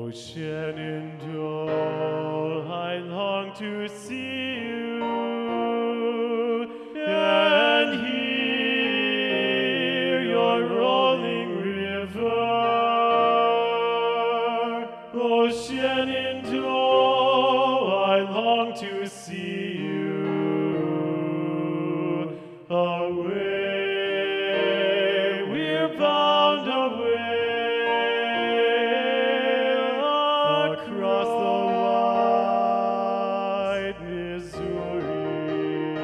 Shenandoah, I long to see you and hear your rolling river. Oh, Shenandoah, I long to see you away. We're bound away across the wide Missouri.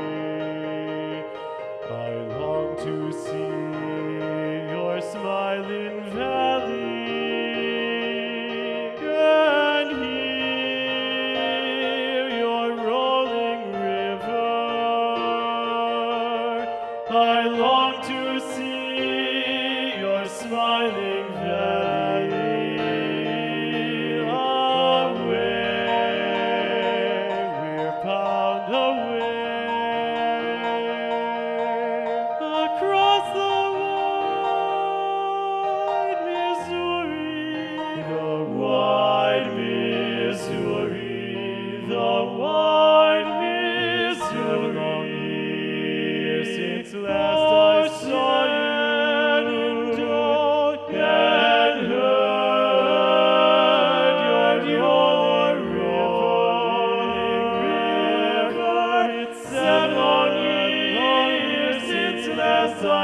I long to see your smiling valley and hear your rolling river. I long to see your smiling valley. We're bound away across the wide Missouri, the wide Missouri, the wide Missouri. Long years since last I saw you and heard your rolling river. It's 7 long years since last I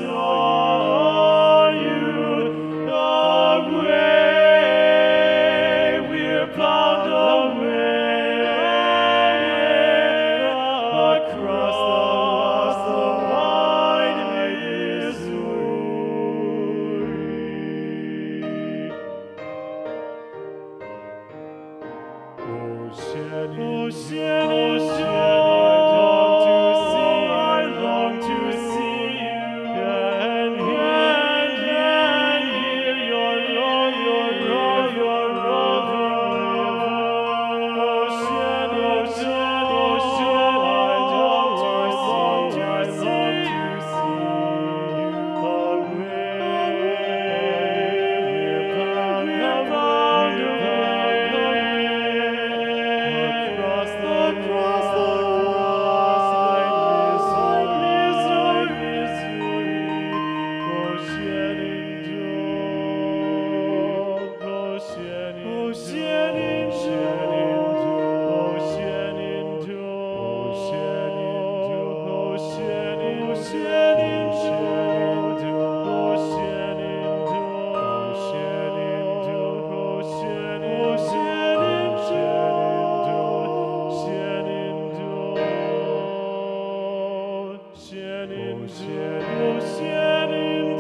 saw you away. We're bound away across the wide Missouri. Oh, Shenandoah, I long to see you and hear your rolling Shenandoah.